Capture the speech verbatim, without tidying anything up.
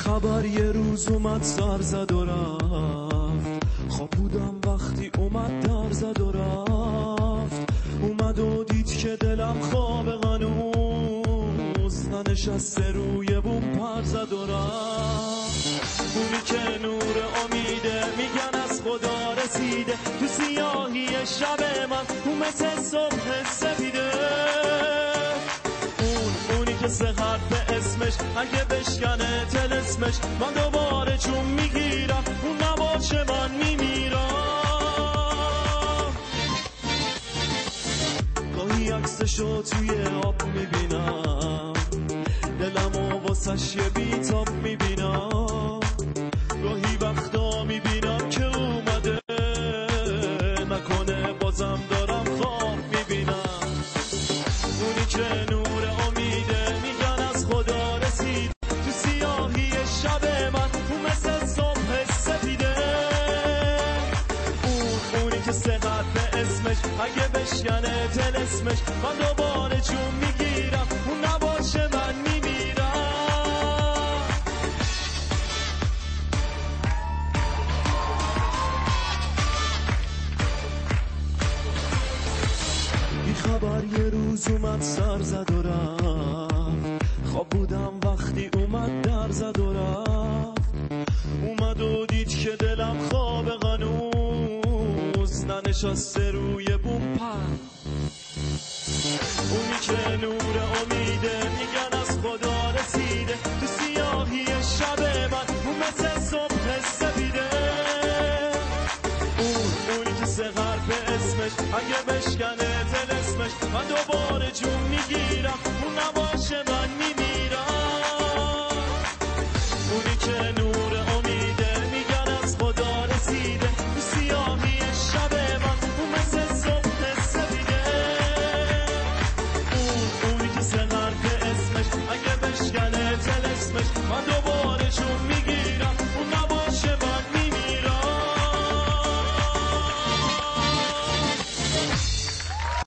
خبر یه روز اومد سر زد و رفت، خواب بودم وقتی اومد در زد و رفت. اومد و دید که دلم خواب هنوز ننشسته روی بوم پر زد و رفت. اونی که نور امیده میگن از خدا رسیده، تو سیاهی شب من اون مثل صبح سپیده. اون اونی که سه حرف اسمش اگه بشکنه تلسمش من دوباره چون میگیرم، اون نباشه من میمیرم. گاهی عکسشو توی آب میبینم، دلمو واسش یه بیتاب میبینم. گاهی وقتا میبینم که اومده، نکنه بازم دارم خواب میبینم. اونی که نور امیده میگن از خدا رسید، تو سیاهی شب من اون مثل صبح سپیده. اون اونی که سه حرف اسمش اگه بشکنه تلسمش من دوباره چون میگیرم، اون نباشه من میمیرم. بی خبر یه روز اومد سر زد و رفت، خواب بودم وقتی اومد در زد و رفت. اومد و دید که دلم خواب هنوز ننشسته روی بوم پر. اونی که نور امیده میگن از خدا رسیده، تو سیاهی شب من اون مثل صبح سپیده. اون اونی که سه حرف اسمش اگه بشکنه